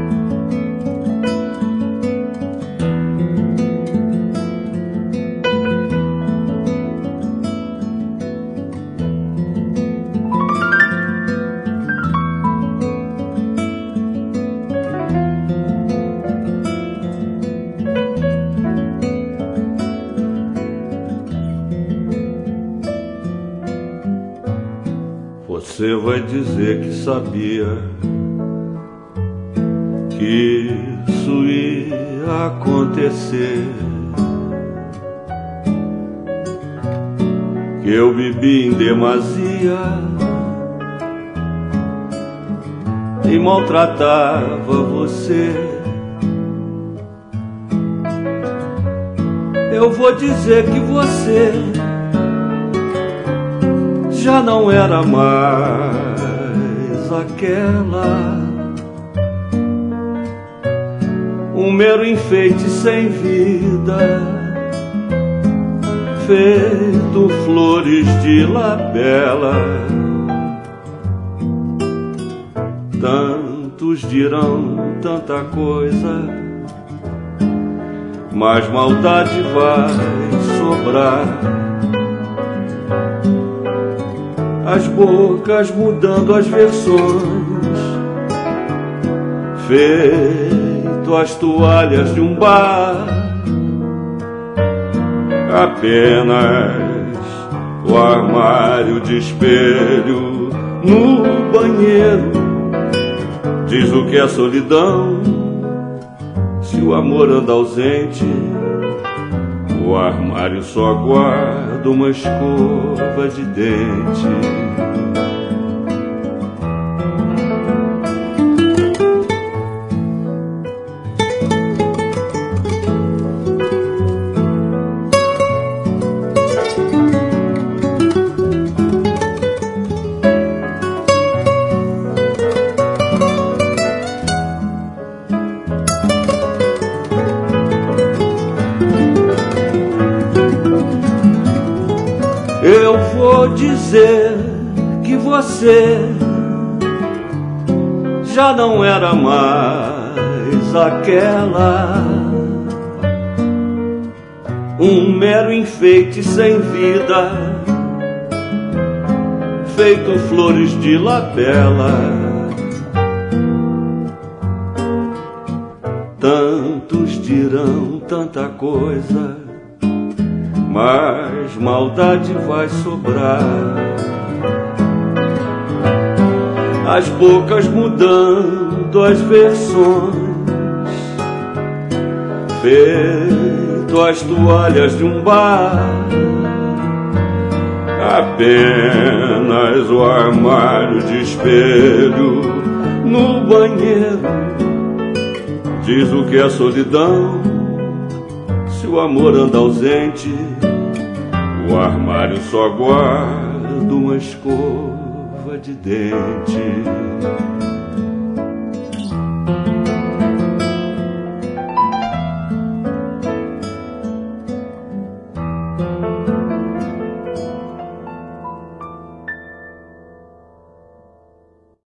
Você vai dizer que sabia que isso ia acontecer, que eu bebi em demasia e maltratava você. Eu vou dizer que você já não era mais aquela, um mero enfeite sem vida, feito flores de labela. Tantos dirão tanta coisa, mas maldade vai sobrar. As bocas mudando as versões, feito as toalhas de um bar. Apenas o armário de espelho no banheiro diz o que é solidão. Se o amor anda ausente, o armário só guarda uma escova de dente. Eu vou dizer que você já não era mais aquela, um mero enfeite sem vida, feito flores de labela. Tantos dirão tanta coisa, mas maldade vai sobrar. As bocas mudando as versões, feito as toalhas de um bar. Apenas o armário de espelho no banheiro diz o que é solidão. Se o amor anda ausente, o armário só guarda uma escova de dente.